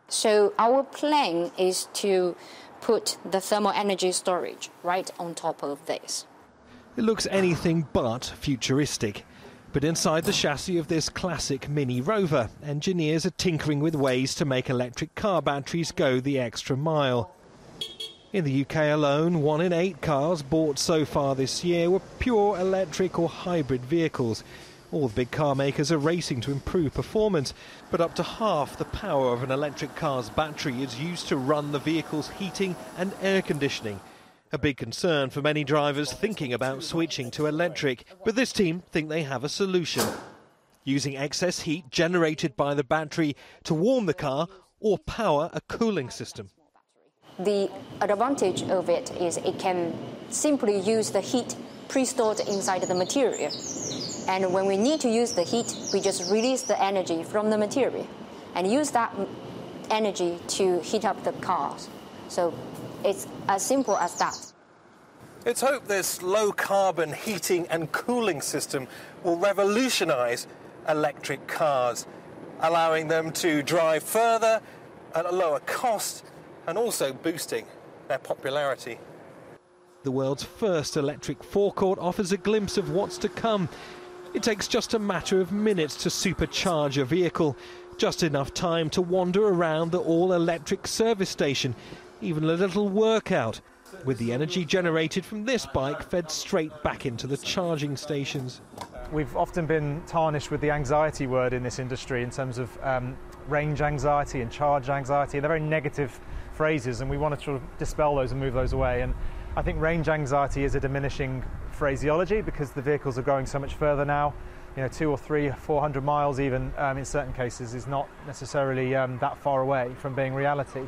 So our plan is to put the thermal energy storage right on top of this. It looks anything but futuristic. But inside the chassis of this classic Mini Rover, engineers are tinkering with ways to make electric car batteries go the extra mile. In the UK alone, 1 in 8 cars bought so far this year were pure electric or hybrid vehicles. All the big car makers are racing to improve performance, but up to half the power of an electric car's battery is used to run the vehicle's heating and air conditioning. A big concern for many drivers thinking about switching to electric, but this team think they have a solution. Using excess heat generated by the battery to warm the car or power a cooling system. The advantage of it is it can simply use the heat pre-stored inside the material. And when we need to use the heat, we just release the energy from the material and use that energy to heat up the cars. So it's as simple as that. Let's hope this low-carbon heating and cooling system will revolutionise electric cars, allowing them to drive further at a lower cost and also boosting their popularity. The world's first electric forecourt offers a glimpse of what's to come. It takes just a matter of minutes to supercharge a vehicle, just enough time to wander around the all-electric service station, even a little workout, with the energy generated from this bike fed straight back into the charging stations. We've often been tarnished with the anxiety word in this industry in terms of range anxiety and charge anxiety. They're very negative phrases, and we want to sort of dispel those and move those away. And I think range anxiety is a diminishing phraseology because the vehicles are going so much further now. 200 or 300, 400 miles even in certain cases is not necessarily that far away from being reality.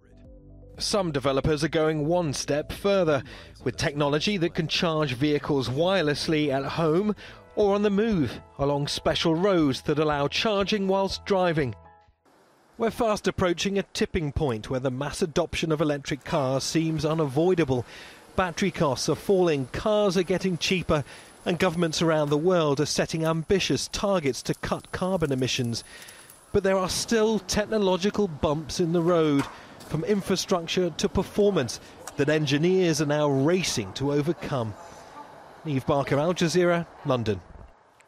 Some developers are going one step further, with technology that can charge vehicles wirelessly at home or on the move, along special roads that allow charging whilst driving. We're fast approaching a tipping point where the mass adoption of electric cars seems unavoidable. Battery costs are falling, cars are getting cheaper, and governments around the world are setting ambitious targets to cut carbon emissions. But there are still technological bumps in the road, from infrastructure to performance, that engineers are now racing to overcome. Niamh Barker, Al Jazeera, London.